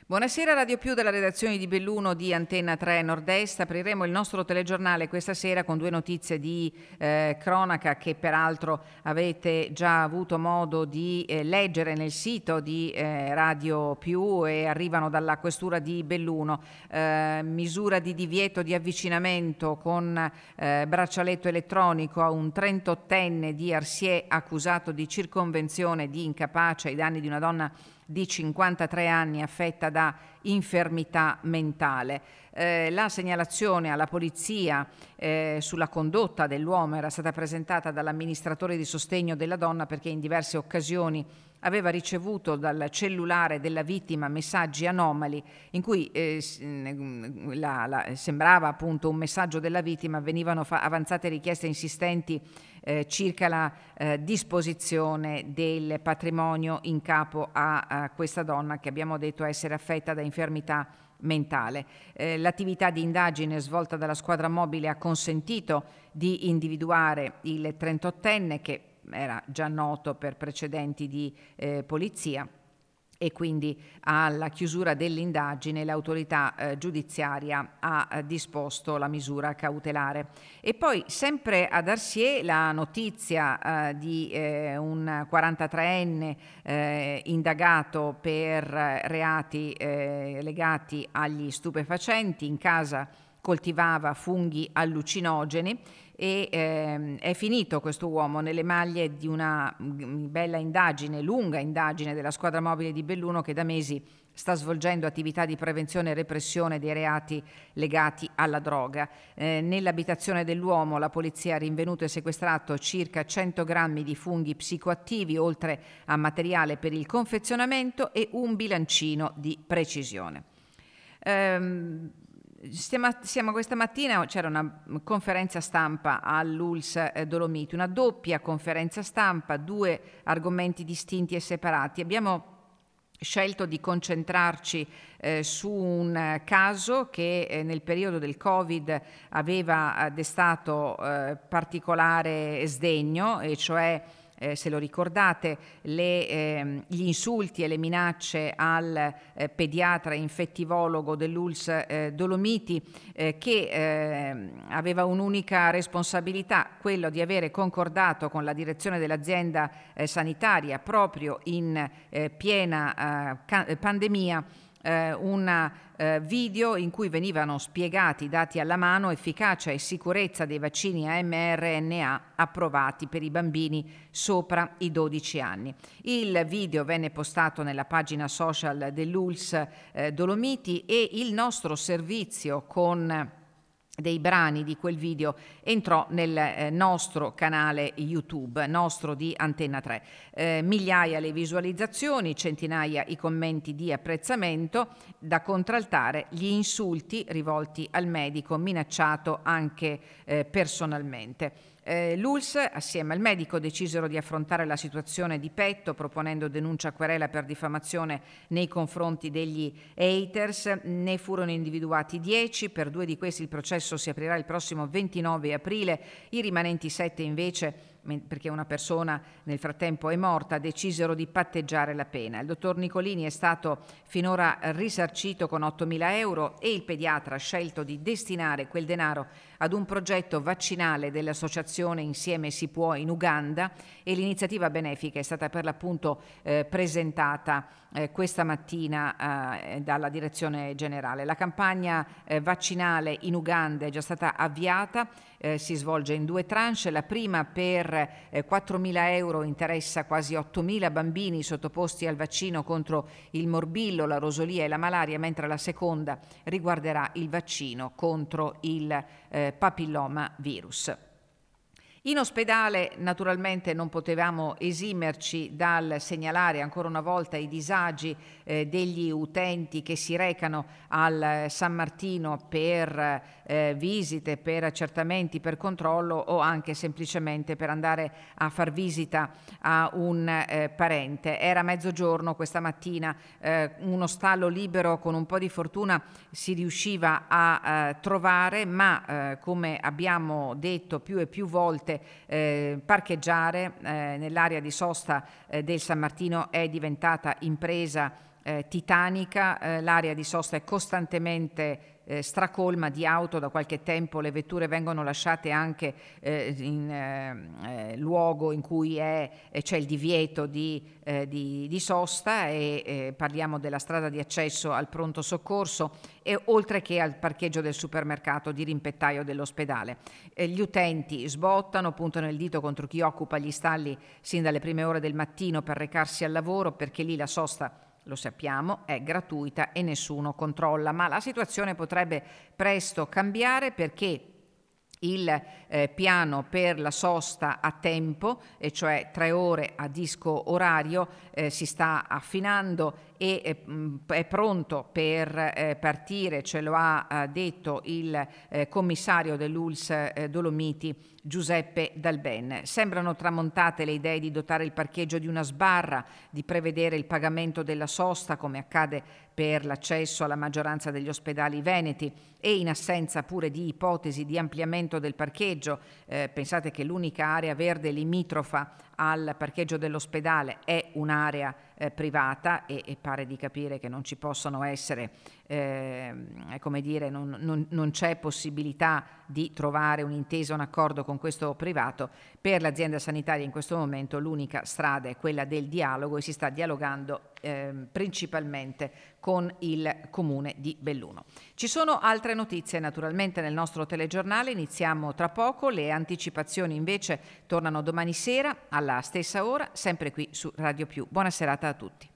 Buonasera Radio Più dalla redazione di Belluno di Antenna 3 Nord-Est. Apriremo il nostro telegiornale questa sera con due notizie di cronaca che peraltro avete già avuto modo di leggere nel sito di Radio Più e arrivano dalla questura di Belluno. Misura di divieto di avvicinamento con braccialetto elettronico a un 38enne di Arsier accusato di circonvenzione di incapace ai danni di una donna di 53 anni affetta da infermità mentale. La segnalazione alla polizia sulla condotta dell'uomo era stata presentata dall'amministratore di sostegno della donna perché in diverse occasioni aveva ricevuto dal cellulare della vittima messaggi anomali in cui sembrava appunto un messaggio della vittima, venivano avanzate richieste insistenti circa la disposizione del patrimonio in capo a questa donna che abbiamo detto essere affetta da infermità mentale. L'attività di indagine svolta dalla squadra mobile ha consentito di individuare il 38enne che era già noto per precedenti di polizia e quindi alla chiusura dell'indagine l'autorità giudiziaria ha disposto la misura cautelare. E poi sempre ad Arsier la notizia di un 43enne indagato per reati legati agli stupefacenti. In casa coltivava funghi allucinogeni e è finito questo uomo nelle maglie di una bella indagine, lunga indagine della squadra mobile di Belluno che da mesi sta svolgendo attività di prevenzione e repressione dei reati legati alla droga. Nell'abitazione dell'uomo la polizia ha rinvenuto e sequestrato circa 100 grammi di funghi psicoattivi, oltre a materiale per il confezionamento e un bilancino di precisione. Questa mattina c'era una conferenza stampa all'ULSS Dolomiti, una doppia conferenza stampa, due argomenti distinti e separati. Abbiamo scelto di concentrarci su un caso che nel periodo del Covid aveva destato particolare sdegno, e cioè se lo ricordate, gli insulti e le minacce al pediatra infettivologo dell'ULSS Dolomiti che aveva un'unica responsabilità, quello di avere concordato con la direzione dell'azienda sanitaria proprio in piena pandemia un video in cui venivano spiegati, dati alla mano, efficacia e sicurezza dei vaccini a mRNA approvati per i bambini sopra i 12 anni. Il video venne postato nella pagina social dell'ULSS Dolomiti e il nostro servizio con dei brani di quel video entrò nel nostro canale YouTube, nostro di Antenna 3. Migliaia le visualizzazioni, centinaia i commenti di apprezzamento, da contraltare gli insulti rivolti al medico, minacciato anche personalmente. L'ULSS assieme al medico decisero di affrontare la situazione di petto proponendo denuncia a querela per diffamazione nei confronti degli haters. Ne furono individuati 10, per 2 di questi il processo si aprirà il prossimo 29 aprile, i rimanenti 7 invece, perché una persona nel frattempo è morta, decisero di patteggiare la pena. Il dottor Nicolini è stato finora risarcito con 8.000 euro e il pediatra ha scelto di destinare quel denaro ad un progetto vaccinale dell'associazione Insieme si può in Uganda, e l'iniziativa benefica è stata per l'appunto presentata questa mattina dalla direzione generale. La campagna vaccinale in Uganda è già stata avviata, si svolge in 2 tranche. La prima per 4.000 euro interessa quasi 8.000 bambini sottoposti al vaccino contro il morbillo, la rosolia e la malaria, mentre la seconda riguarderà il vaccino contro il papilloma virus. In ospedale naturalmente non potevamo esimerci dal segnalare ancora una volta i disagi degli utenti che si recano al San Martino per visite, per accertamenti, per controllo o anche semplicemente per andare a far visita a un parente. Era mezzogiorno questa mattina, uno stallo libero con un po' di fortuna si riusciva a trovare, ma come abbiamo detto più e più volte volte parcheggiare. Nell'area di sosta del San Martino è diventata impresa titanica, l'area di sosta è costantemente stracolma di auto. Da qualche tempo le vetture vengono lasciate anche in luogo in cui c'è il divieto di sosta, e parliamo della strada di accesso al pronto soccorso, e oltre che al parcheggio del supermercato di rimpettaio dell'ospedale. Gli utenti sbottano, puntano il dito contro chi occupa gli stalli sin dalle prime ore del mattino per recarsi al lavoro, perché lì la sosta, lo sappiamo, è gratuita e nessuno controlla. Ma la situazione potrebbe presto cambiare, perché il piano per la sosta a tempo, e cioè 3 ore a disco orario, si sta affinando e è pronto per partire, ce lo ha detto il commissario dell'ULSS Dolomiti Giuseppe Dalben. Sembrano tramontate le idee di dotare il parcheggio di una sbarra, di prevedere il pagamento della sosta come accade per l'accesso alla maggioranza degli ospedali veneti, e in assenza pure di ipotesi di ampliamento del parcheggio. Pensate che l'unica area verde limitrofa al parcheggio dell'ospedale è un'area privata, e pare di capire che non ci possono essere, come dire, non c'è possibilità di trovare un'intesa, un accordo con questo privato. Per l'azienda sanitaria in questo momento l'unica strada è quella del dialogo, e si sta dialogando principalmente con il comune di Belluno. Ci sono altre notizie naturalmente nel nostro telegiornale, iniziamo tra poco. Le anticipazioni invece tornano domani sera alla stessa ora, sempre qui su Radio Più. Buona serata a tutti.